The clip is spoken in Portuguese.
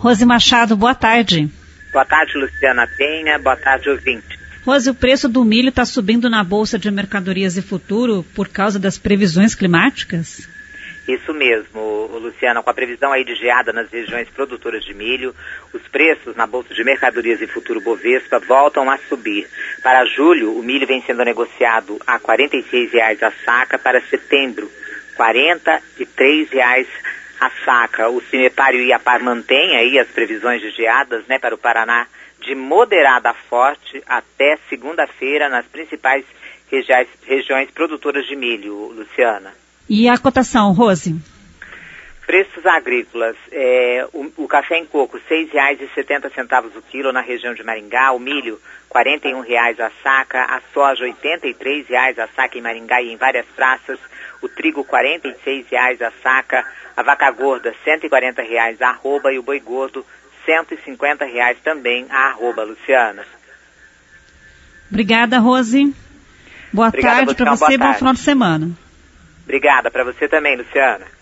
Rose Machado, boa tarde. Boa tarde, Luciana Penha. Boa tarde, ouvinte. Rose, o preço do milho está subindo na Bolsa de Mercadorias e Futuro por causa das previsões climáticas? Isso mesmo, Luciana, com a previsão aí de geada nas regiões produtoras de milho, os preços na Bolsa de Mercadorias e Futuro Bovespa voltam a subir. Para julho, o milho vem sendo negociado a R$ 46,00 a saca, para setembro, R$ 43,00 a saca. O Sinepar e o Iapar mantém aí as previsões de geadas, para o Paraná, de moderada a forte até segunda-feira nas principais regiões produtoras de milho, Luciana. E a cotação, Rose? Preços agrícolas, o café em coco, R$ 6,70 o quilo na região de Maringá, o milho, R$ 41,00 a saca, a soja, R$ 83,00 a saca em Maringá e em várias praças, o trigo, R$ 46,00 a saca, a vaca gorda, R$ 140,00 a arroba e o boi gordo, R$ 150,00 também a arroba, Luciana. Obrigada, Rose. Boa tarde para você e bom final de semana. Obrigada, para você também, Luciana.